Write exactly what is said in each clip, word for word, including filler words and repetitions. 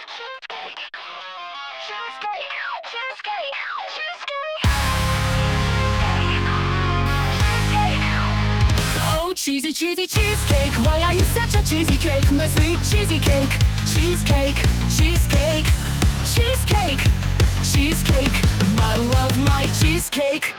Oh, cheesy, cheesy cheesecake. Why are you such a cheesy cake? My sweet cheesy cake. Cheesecake, cheesecake, cheesecake, cheesecake. I love my cheesecake.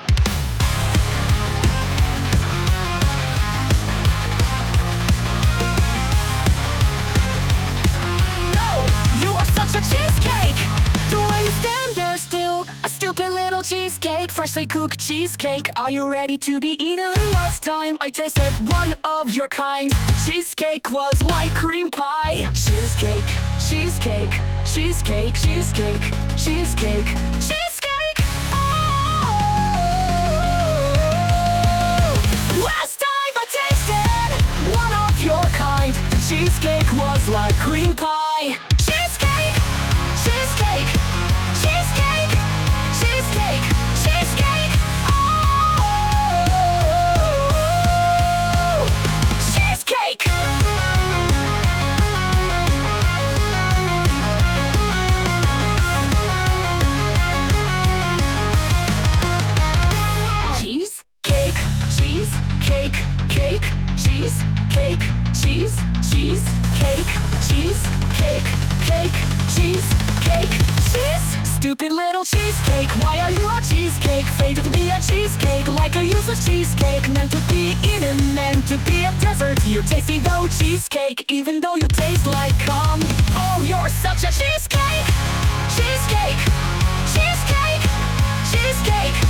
You are such a cheesecake. The way you stand there still, a stupid little cheesecake. Freshly cooked cheesecake. Are you ready to be eaten? Last time I tasted one of your kind, cheesecake was like cream pie. Cheesecake, cheesecake, cheesecake, cheesecake, cheesecake, cheesecake. Oh! Last time I tasted one of your kind, cheesecake was like cream pie. Cheesecake, cheesecake, cheesecake, cheesecake, cheesecake. Oh, cheesecake. Cheesecake, cheesecake, cake, cheesecake, cheese, cheese, cake, cheesecake, cake, cheesecake, cheese. Stupid little cheesecake, why are you a cheesecake? Fate to be a cheesecake, like a useless cheesecake. Meant to be eaten, meant to be a dessert. You're tasty though cheesecake, even though you taste like cum. Oh, you're such a cheesecake. Cheesecake, cheesecake, cheesecake.